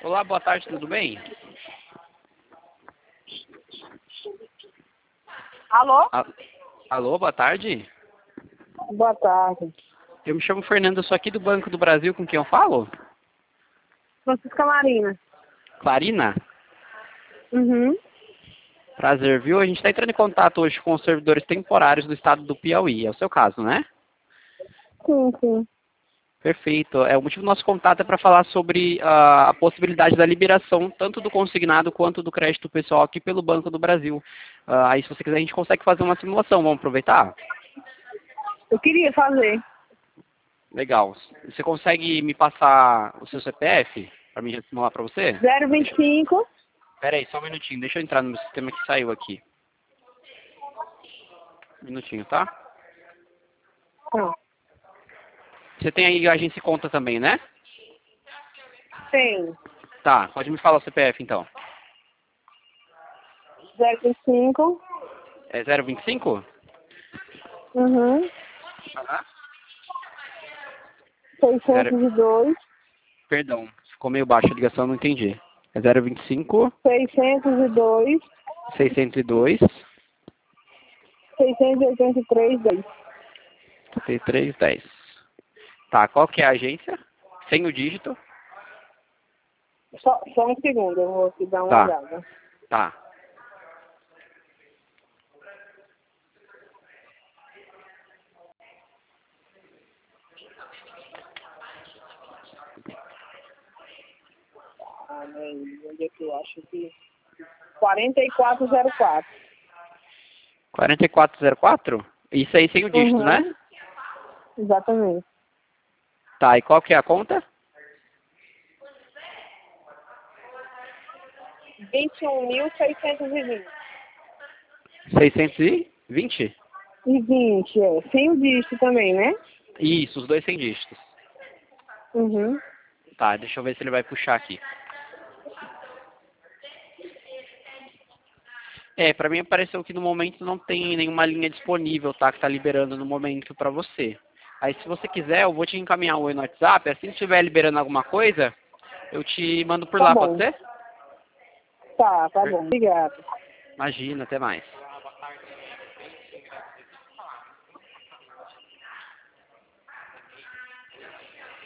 Olá, boa tarde, tudo bem? Alô? Alô, boa tarde. Boa tarde. Eu me chamo Fernando, eu sou aqui do Banco do Brasil, com quem eu falo? Francisca Marina. Clarina? Uhum. Prazer, viu? A gente está entrando em contato hoje com os servidores temporários do estado do Piauí. É o seu caso, né? Sim, sim. Perfeito. O motivo do nosso contato é para falar sobre a possibilidade da liberação tanto do consignado quanto do crédito pessoal aqui pelo Banco do Brasil. Aí, se você quiser, a gente consegue fazer uma simulação. Vamos aproveitar? Eu queria fazer. Legal. Você consegue me passar o seu CPF para mim simular para você? 025. Pera aí, só um minutinho. Deixa eu entrar no meu sistema que saiu aqui. Um minutinho, tá? Ah, Você tem aí a agência e conta também, né? tem. Tá, pode me falar o CPF então. 025. É 025? Uhum. Aham. 602. Perdão, ficou meio baixa a ligação, não entendi. É 025 602. 602 683. 10. 3310. Tá, qual que é a agência? Sem o dígito? Só um segundo, eu vou te dar uma Tá, olhada. tá. Ah, né, onde é que eu acho que... 4404. 4404? Isso aí sem o dígito, né? Uhum. Exatamente. Tá, e qual que é a conta? 21.620. 620? E 20, é. Sem o dígito também, né? Isso, os dois sem dígitos. Uhum. Tá, deixa eu ver se ele vai puxar aqui. Pra mim apareceu que no momento não tem nenhuma linha disponível, tá? Que tá liberando no momento pra você. Aí se você quiser, eu vou te encaminhar o Oi no WhatsApp. Assim que estiver liberando alguma coisa, eu te mando por Tá lá, pode bom. ser? Tá bom. Obrigada. Imagina, até mais.